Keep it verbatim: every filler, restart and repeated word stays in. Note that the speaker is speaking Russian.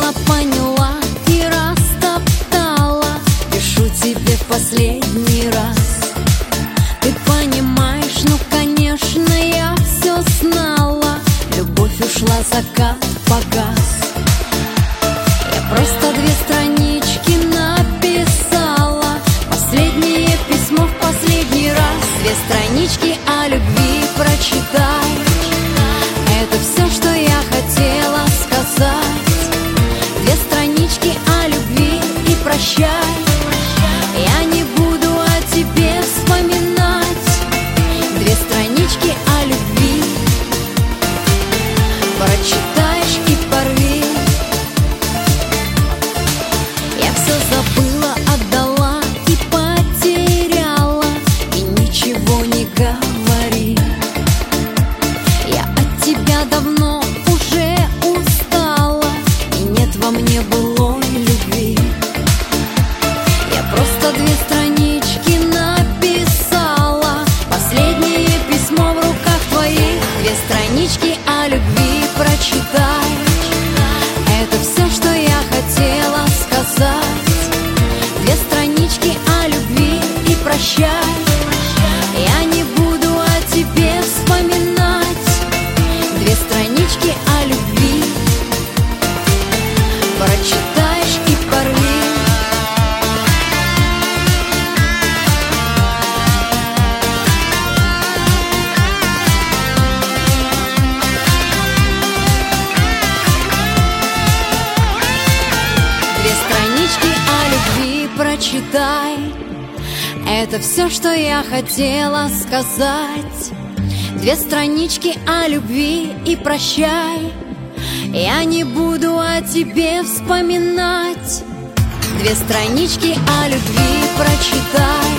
поняла, поняла и растоптала. Пишу тебе в последний раз. Ты понимаешь, ну конечно я все знала. Любовь ушла, закат погас. Я просто две странички написала. Последнее письмо в последний раз. Две странички о любви прочитай. Это все, что я хотела сказать. Две странички о любви и прощай. Я не буду о тебе вспоминать. Две странички о любви прочитаешь и порви. Я все забыла, отдала и потеряла. И ничего не говори. Я от тебя давно уже устала. И нет во мне былой любви. Я просто две странички написала. Последнее письмо в руках твоих. Две странички о любви прочитай. Это все, что я хотела сказать. Две странички о любви и прощай. Я не буду о тебе вспоминать. Две странички о любви прочитаешь и порви. Две странички о любви прочитай. Это все, что я хотела сказать. Две странички о любви и прощай. Я не буду о тебе вспоминать. Две странички о любви прочитай.